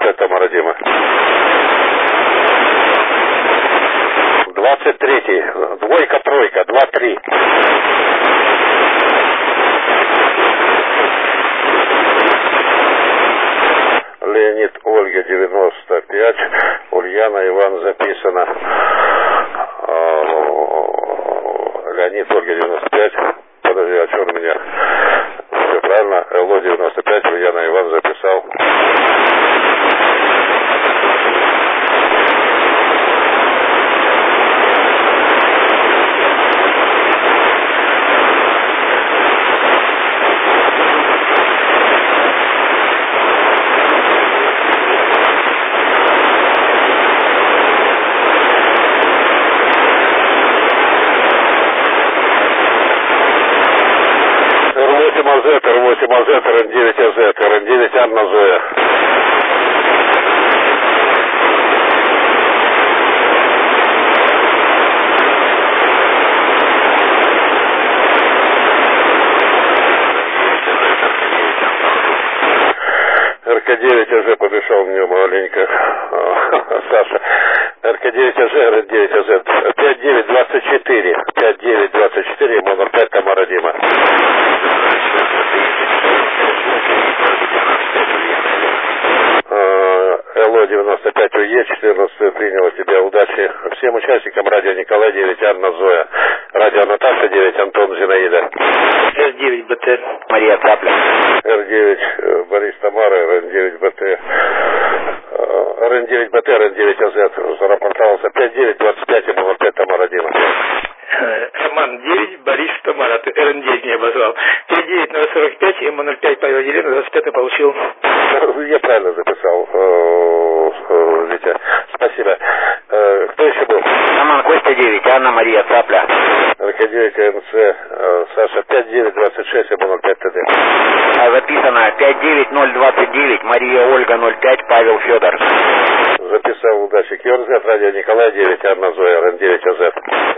05 Тамара Дима. 23-й, двойка, тройка, 2-3. Леонид, Ольга, 95. Ульяна, Иван, записано. Леонид, Ольга, 95. Подожди, а что у меня? Все правильно. ЛО, 95. Ульяна, Иван, записал. R8 АЗ, РН9 АЗ, РН9 Анна Зоя. РК9 АЗ подышал в нее маленько. Саша. РК9 АЗ, РН9 АЗ. 5924. 5924, номер 5 Тамара Дима. ЛО 95 УЕ, 14 приняла тебя. Удачи всем участникам. Радио Николай 9, Анна Зоя. Радио Наташа 9, Антон Зинаида. С9 БТ, Мария Цапля. Р9 Борис Тамара, РН9 БТ. РН9 БТ, РН9 АЗ. Зарапортовался 5925, номер 5 Тамара Дима. Роман 9, Борис Тамара, ты РН9 не обозвал. 59045, МО05 Павел Елена, 25 получил. Я правильно записал, Витя. Спасибо. Кто еще был? Роман Костя 9, Анна Мария Цапля. РК9 НЦ, Саша 5926, МО05 ТД. Записано 59029, Мария Ольга 05, Павел Федор. Записал, удачи. КРЗ, радио Николай 9, Анна Зоя, РН9 АЗ.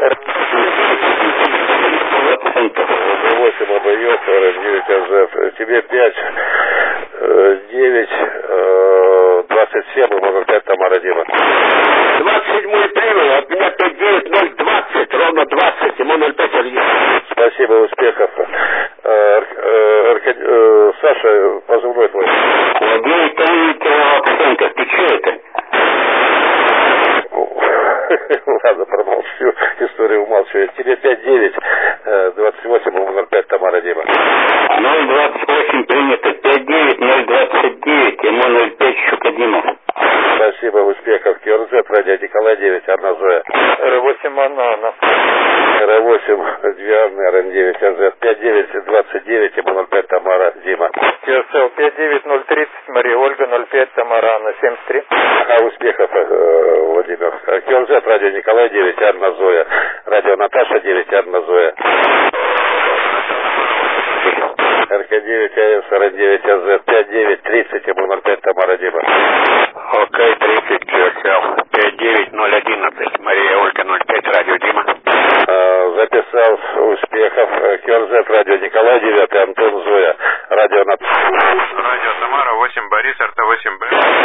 8 АБЙ, РН9 АЗ. Тебе 5, 9, 27, номер 5 Тамара Дима. 27-й принял, от меня 59020, ровно 20, ему 05 Илья. Спасибо, успехов. Саша, позывной твой. Владимир Акцентов, ты что это? Ладно, промолчу, историю умалчиваю. Тебе 5-9, 28, номер 5 Тамара Дима. 028 принято, 59029, ему 05 Щука Дима. Спасибо, успехов. КРЗ, радио Николай 9, Анна Зоя. Р8 Анна. Р8, 2 Анны, РН9 АЗ. 5929, ему 05 Тамара Дима. КРСЛ 59030, Мария Ольга 05, Тамара Анна 73. Успехов, Владимир. КРЗ, радио Николай 9, Анна Зоя. Радио Наташа 9, Анна Зоя. РК9 АС, РН9 АЗ. 5930, ему 05 Тамара Дима. ОК-30 КРСЛ 59011, Мария Ольга 05, радио Дима. Записал, успехов. КРЗ, радио Николай 9, Антон Зоя. Радио Радио Самара 8, Борис, РТ8Б.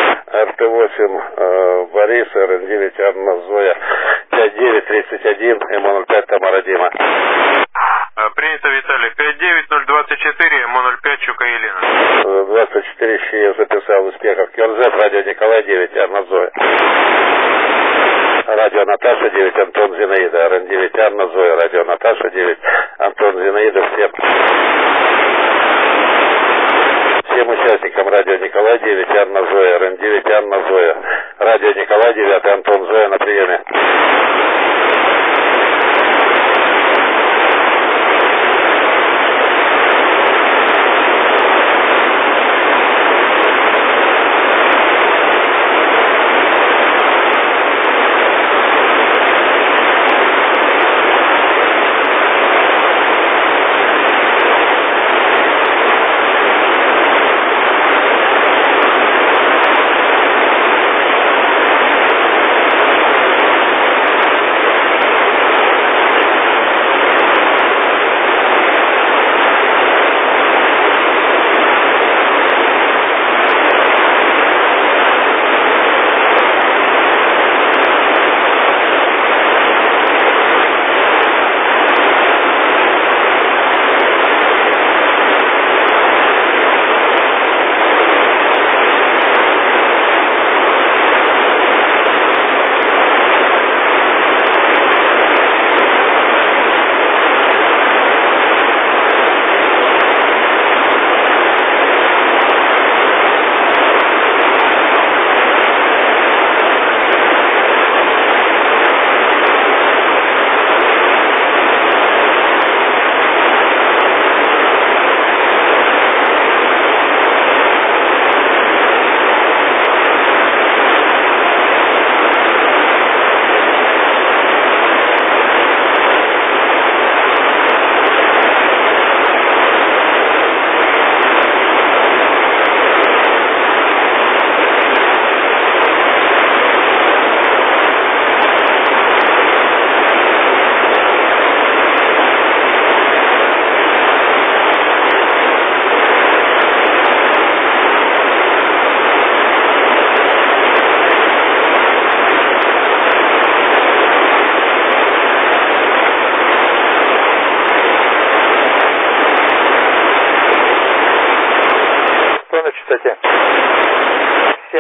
РТ8 Борис, РН9 Анна Зоя. 5931, МО05 Тамара Дима. Принято, Виталий. 59024, МО05 Чука Елена. 24 я записал, успехов. КРЗ, радио Николай 9, Анна Зоя. Радио Наташа 9, Антон Зинаида. РН9 Анна Зоя. Радио Наташа 9, Антон Зинаида. Всем участникам радио Николай 9, Анна Зоя. РН9 Анна Зоя. Радио Николай 9, Антон Зоя на приеме.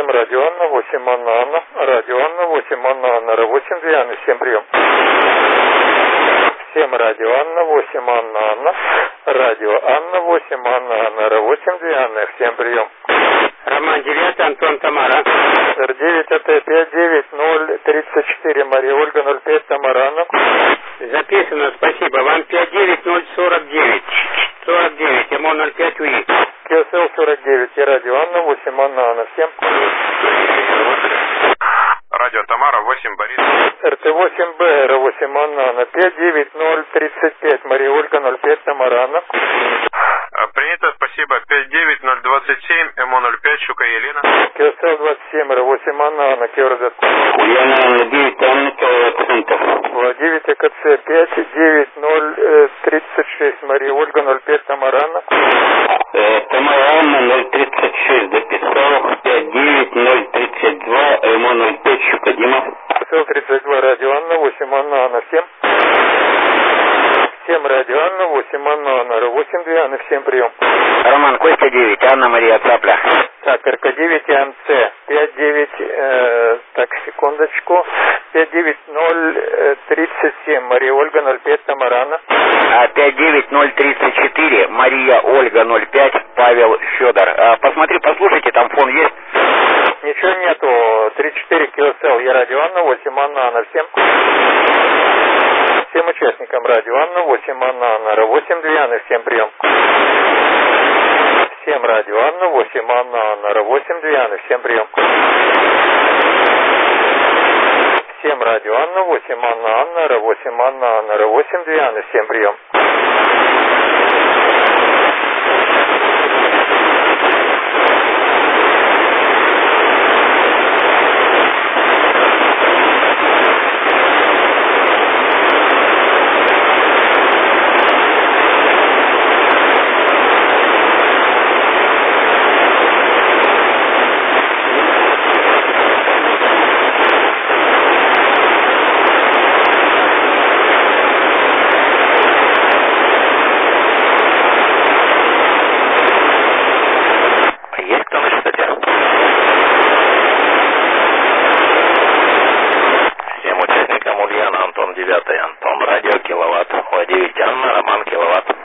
7 радио Анна, 8 Анна Анна, радио Анна, 8 Анна Анна, 8 2 Анны, всем прием. 7 радио Анна, 8 Анна Анна, радио Анна, 8 Анна Анна, 8 2 Анны, всем прием. Роман 9, Антон, Тамара. Р9 это 59034, Мария Ольга 05, Тамара Анна. Записано, спасибо. Вам 59049. 49, МО 05 УИ. КСЛ 49, и радио Анна, 8 Анна Анна, всем. Радио Тамара, 8 Борис. РТ8Б, Р8 Анна Анна, 59035, Мария Ольга 05, Тамара Анна. Принято, спасибо. 59027, МО05, Щука Елена. КСЛ 27, Р8 Анна Анна, КРЗ. Ульяна 9, Анна, киловатт-центр. 9 АКЦ 59036, Мария Ольга 05, Тамара Анна. Тамара Анна 036, дописал. 59032, МО 05, Щука Дима. КСЛ 32, радио Анна, 8 Анна Анна, всем. 7 радио Анна, 8 Анна Анна, 8 2 Анны, всем прием. Роман Костя 9, Анна Мария Цапля. Так, РК9 АМЦ 59, так, секундочку, 59037, Мария Ольга 05, Тамара Анна. 59034, Мария Ольга 05, Павел Федор. Посмотри, послушайте, там фон есть? Ничего нету, 34 КСЛ, я радио Анна, 8 Анна Анна, всем. Всем участникам радио Анна, 8 Анна Анна, 8 2 Анны, всем прием. Всем радио Анна, 8 Анна Анна, 8 2 Анны, всем прием. Всем радио Анна, 8 Анна Анна, 8 Анна Анна, 8 2 Анны, всем прием. Антон, радио киловатт, О9 Анна, Роман киловатт.